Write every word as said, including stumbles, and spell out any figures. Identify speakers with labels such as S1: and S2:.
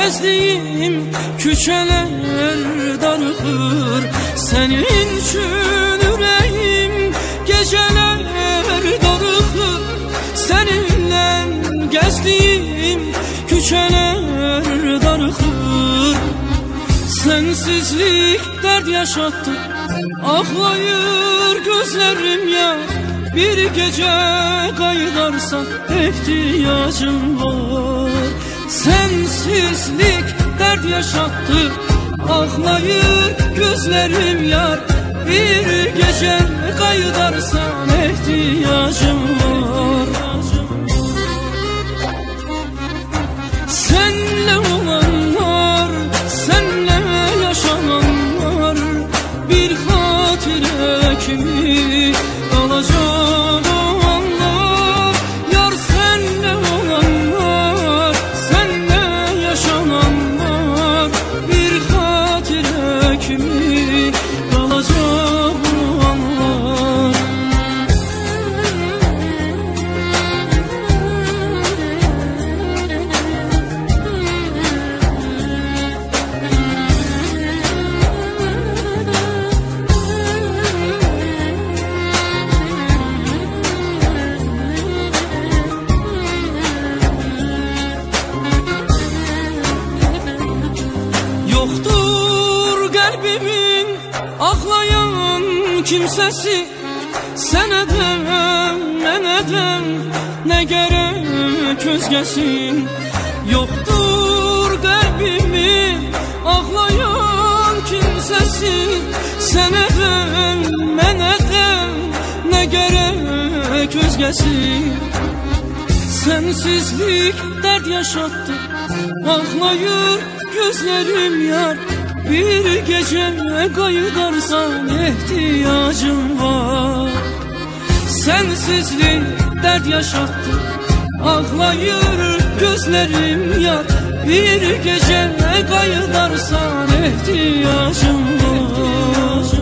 S1: gezdiğim küçeler darıkır. Senin için yüreğim geceler darıkır. Seninle gezdiğim küçeler darıkır. Sensizlik dert yaşattı, ağlayır gözlerim ya. Bir gece kaydarsan ihtiyacım var. Sensizlik dert yaşattı, ağlayır gözlerim yar. Bir gece kaydarsan ihtiyacım var. Senle olanlar, senle yaşananlar bir hatire kimi kalacak o anlar. Yar senle olanlar, senle yaşananlar bir hatire kimi kalacak o anlar. Yoktur kalbimin ağlayan kimsesi. Sen edem, ben edem, ne gerek özgesin. Yoktur kalbimin ağlayan kimsesi. Sen edem, ben edem, ne gerek özgesin. Sensizlik dert yaşattı, ağlayır gözlerim yar. Bir gece kaydarsan ihtiyacım var. Sensizlik dert yaşattı, ağlayır gözlerim yar. Bir gece kaydarsan ihtiyacım var.